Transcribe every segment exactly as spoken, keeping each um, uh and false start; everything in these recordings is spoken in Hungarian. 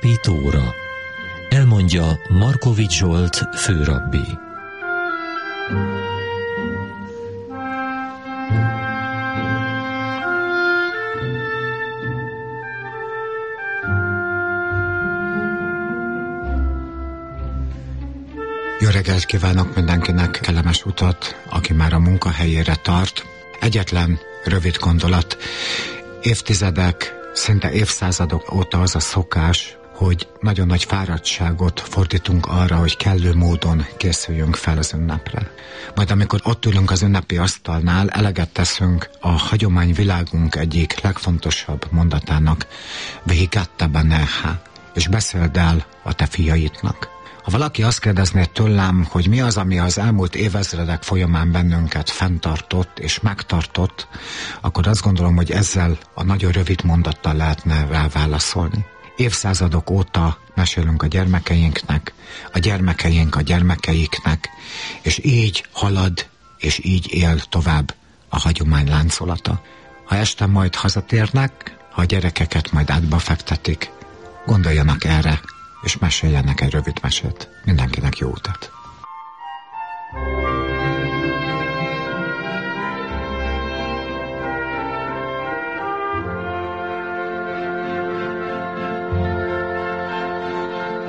Csillapító óra. Elmondja Markovics Zsolt főrabbi. Jó reggelt kívánok mindenkinek, kellemes utat, aki már a munkahelyére tart. Egyetlen rövid gondolat. Évtizedek, szinte évszázadok óta az a szokás, hogy nagyon nagy fáradtságot fordítunk arra, hogy kellő módon készüljünk fel az ünnepre. Majd amikor ott ülünk az ünnepi asztalnál, eleget teszünk a hagyományvilágunk egyik legfontosabb mondatának, Vehigatta Beneha, és beszéld el a te fiaidnak. Ha valaki azt kérdezné tőlem, hogy mi az, ami az elmúlt évezredek folyamán bennünket fenntartott és megtartott, akkor azt gondolom, hogy ezzel a nagyon rövid mondattal lehetne rá válaszolni. Évszázadok óta mesélünk a gyermekeinknek, a gyermekeink a gyermekeiknek, és így halad, és így él tovább a hagyomány láncolata. Ha este majd hazatérnek, ha a gyerekeket majd átba fektetik, gondoljanak erre, és meséljenek egy rövid mesét. Mindenkinek jó utat!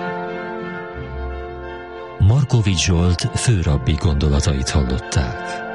Markovics Zsolt főrabbi gondolatait hallották.